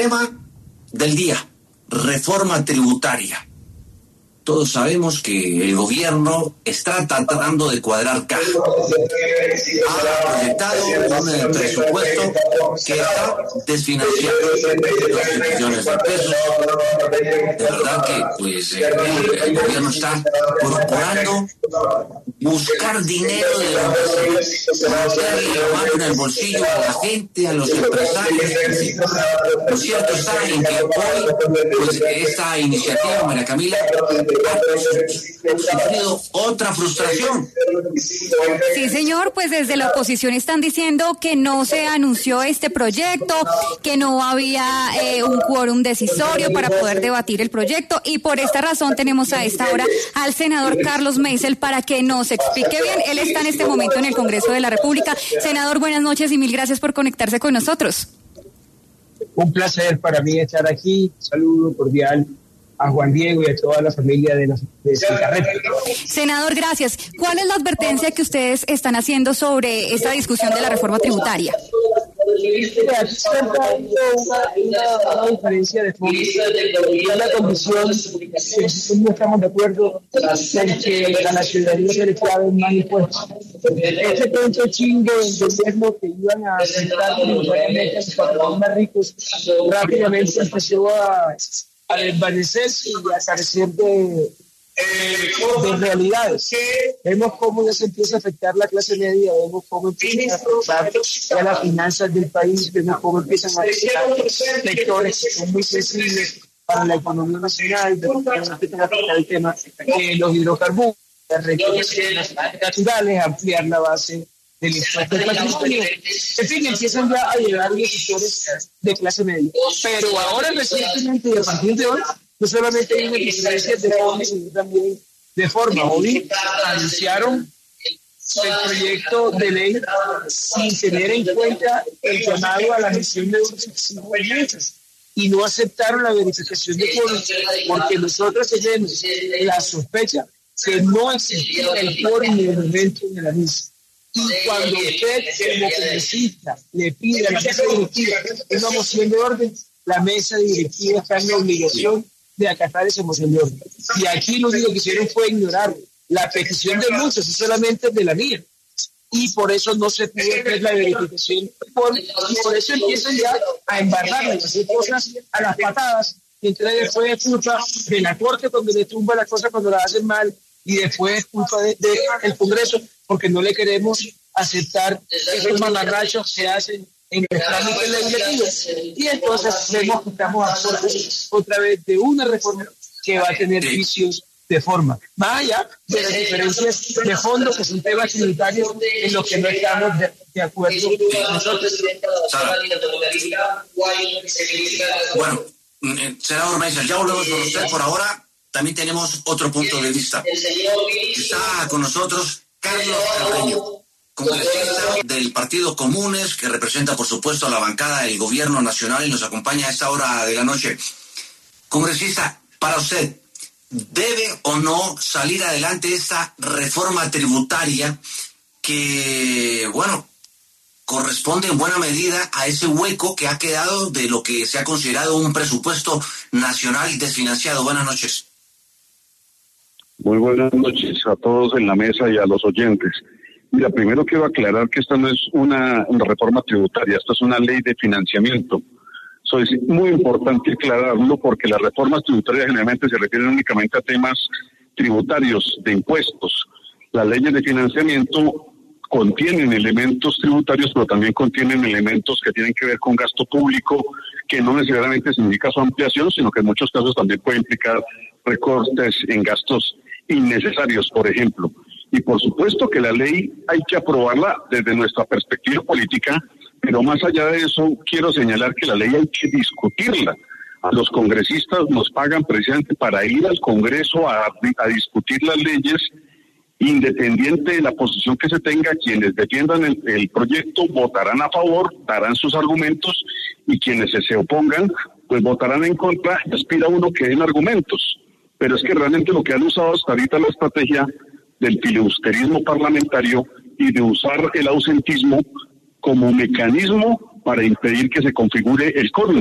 tema del día, reforma tributaria. Todos sabemos que el gobierno está tratando de cuadrar caja. Ha proyectado un presupuesto que está desfinanciando 12 billones de pesos. De verdad que pues el gobierno está procurando buscar dinero de donde meterle la mano en el bolsillo a la gente, a los empresarios. Lo cierto está en que hoy pues esta iniciativa, María Camila, ha sufrido otra frustración. Sí, señor, pues desde la oposición están diciendo que no se anunció este proyecto, que no había un quórum decisorio para poder debatir el proyecto, y por esta razón tenemos a esta hora al senador Carlos Meisel para que nos explique bien. Él está en este momento en el Congreso de la República. Senador, buenas noches y mil gracias por conectarse con nosotros. Un placer para mí estar aquí. Un saludo cordial a Juan Diego y a toda la familia de Cigarreta. Senador, gracias. ¿Cuál es la advertencia que ustedes están haciendo sobre esta discusión de la reforma tributaria? Aquí se está dando una diferencia de fondo. En la comisión no estamos de acuerdo en que a la ciudadanía se le claven más impuestos. Este cuento chingo del gobierno que iban a aceptar tributariamente a los patrones más ricos rápidamente empezó a desvanecerse y a carecer de realidades. Vemos cómo ya se empieza a afectar la clase media, vemos cómo empiezan a afectar ya las finanzas del país, vemos cómo empiezan a afectar sectores que son muy sensibles para la economía nacional, vemos cómo empiezan a afectar el tema de los hidrocarburos, las recursos naturales, ampliar la base del impuesto de patrimonio. En fin, empiezan ya a llegar los sectores de clase media. Pero ahora recientemente y a partir de hoy, no solamente hay una diferencia de fondo, sino también de forma. Hoy anunciaron el proyecto de ley sin tener en cuenta el llamado a la gestión de urgencias y no aceptaron la verificación de quórum, porque nosotros tenemos la sospecha que no existía el quórum en el momento de la misma. Y cuando usted, como congresista, le pide a la mesa directiva una moción de orden, la mesa directiva está en la obligación de acatar esa moción de orden. Y aquí lo único que hicieron fue ignorar la petición de muchos, y solamente de la mía. Y por eso no se pudo hacer la verificación. Y por eso empiezan ya a embarrarle, a hacer cosas a las patadas. Y entonces después es culpa de la Corte cuando le tumba la cosa cuando la hacen mal. Y después es culpa del Congreso porque no le queremos aceptar esos mamarrachos que hacen en los trámites legislativos. Y entonces vemos que estamos a otra vez de una reforma que va a tener vicios de forma. Más allá de las diferencias de fondo, que son temas tributarios en los que no estamos de acuerdo nosotros. Bueno, senador Meisel, ya volvemos con usted. Por ahora también tenemos otro punto de vista. Está con nosotros Carlos Carreño, congresista del Partido Comunes, que representa, por supuesto, a la bancada del Gobierno Nacional y nos acompaña a esta hora de la noche. Congresista, para usted, ¿debe o no salir adelante esta reforma tributaria que, bueno, corresponde en buena medida a ese hueco que ha quedado de lo que se ha considerado un presupuesto nacional desfinanciado? Buenas noches. Muy buenas noches a todos en la mesa y a los oyentes. Mira, primero quiero aclarar que esta no es una reforma tributaria, esta es una ley de financiamiento. Eso es muy importante aclararlo porque las reformas tributarias generalmente se refieren únicamente a temas tributarios, de impuestos. Las leyes de financiamiento contienen elementos tributarios, pero también contienen elementos que tienen que ver con gasto público, que no necesariamente significa su ampliación, sino que en muchos casos también puede implicar recortes en gastos innecesarios, por ejemplo. Y por supuesto que la ley hay que aprobarla desde nuestra perspectiva política, pero más allá de eso quiero señalar que la ley hay que discutirla. A los congresistas nos pagan precisamente para ir al Congreso a discutir las leyes, independiente de la posición que se tenga. Quienes defiendan el proyecto votarán a favor, darán sus argumentos, y quienes se opongan pues votarán en contra, y aspira uno que den argumentos. Pero es que realmente lo que han usado hasta ahorita es la estrategia del filibusterismo parlamentario y de usar el ausentismo como mecanismo para impedir que se configure el quórum.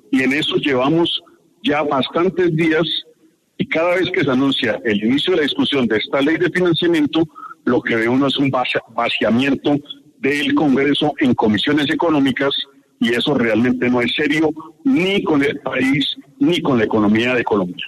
y en eso llevamos ya bastantes días, y cada vez que se anuncia el inicio de la discusión de esta ley de financiamiento, lo que ve uno es un vaciamiento del Congreso en comisiones económicas, y eso realmente no es serio ni con el país ni con la economía de Colombia.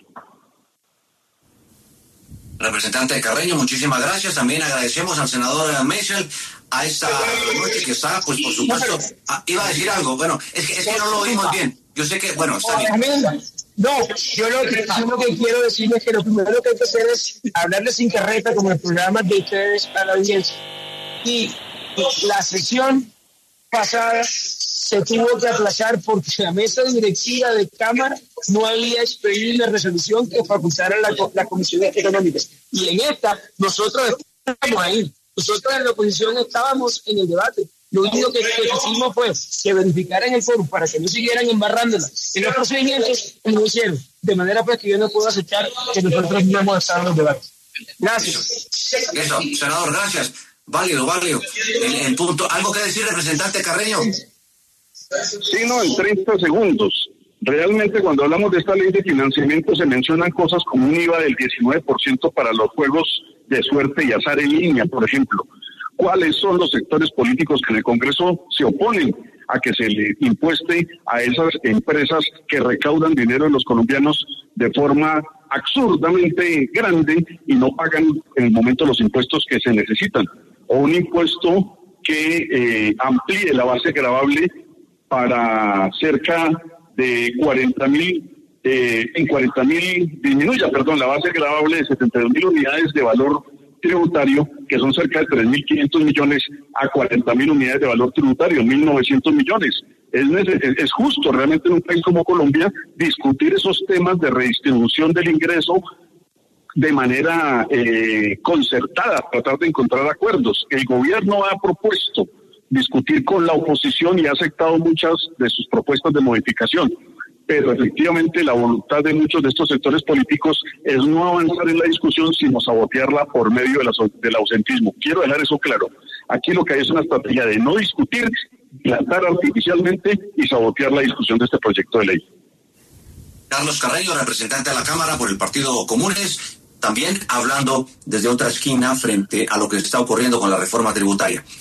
Representante Carreño, muchísimas gracias. También agradecemos al senador Maisel a esta noche que está, pues por supuesto, iba a decir algo. Bueno, es que no lo oímos bien. Yo sé que, bueno, está bien. No, yo lo que quiero decir es que lo primero que hay que hacer es hablarle sin carreta como el programa de ustedes a la audiencia. Y la sesión pasada se tuvo que aplazar porque la mesa directiva de Cámara no había expedido una resolución que facultara la Comisión Económica. Y en esta, nosotros estamos ahí. Nosotros en la oposición estábamos en el debate. Lo único que hicimos fue que verificaran el foro para que no siguieran embarrándola en los procedimientos y lo hicieron. De manera pues que yo no puedo aceptar que nosotros no hemos estado en los debates. Gracias. Eso, senador, gracias. Válido. En punto. ¿Algo que decir, representante Carreño? Sí, no, en 30 segundos. Realmente cuando hablamos de esta ley de financiamiento se mencionan cosas como un IVA del 19% para los juegos de suerte y azar en línea, por ejemplo. ¿Cuáles son los sectores políticos que en el Congreso se oponen a que se le impueste a esas empresas que recaudan dinero de los colombianos de forma absurdamente grande y no pagan en el momento los impuestos que se necesitan? O un impuesto que amplíe la base gravable para cerca de 40.000, disminuya, la base gravable de 72.000 unidades de valor tributario, que son cerca de 3.500 millones, a 40.000 unidades de valor tributario, 1.900 millones. Es justo realmente en un país como Colombia discutir esos temas de redistribución del ingreso de manera concertada, tratar de encontrar acuerdos. El gobierno ha propuesto discutir con la oposición y ha aceptado muchas de sus propuestas de modificación, pero efectivamente la voluntad de muchos de estos sectores políticos es no avanzar en la discusión, sino sabotearla por medio del ausentismo. Quiero dejar eso claro. Aquí lo que hay es una estrategia de no discutir, plantar artificialmente y sabotear la discusión de este proyecto de ley. Carlos Carreño, representante de la Cámara por el Partido Comunes, también hablando desde otra esquina frente a lo que está ocurriendo con la reforma tributaria.